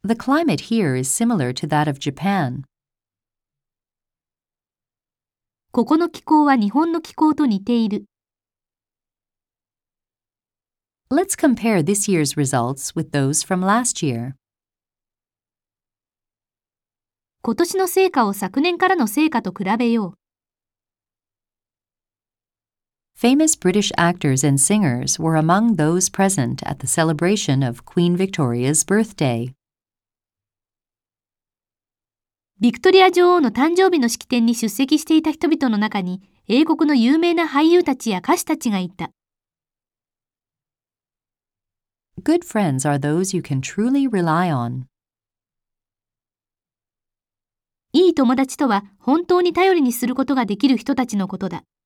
The climate here is similar to that of Japan. ここの気候は日本の気候と似ている。 Let's compare this year's results with those from last year. 今年の成果を昨年からの成果と比べよう。 Famous British actors and singers were among those present at the celebration of Queen Victoria's birthday. ビクトリア女王の誕生日の式典に出席していた人々の中に、英国の有名な俳優たちや歌手たちがいた。 Good friends are those you can truly rely on. いい友達とは本当に頼りにすることができる人たちのことだ。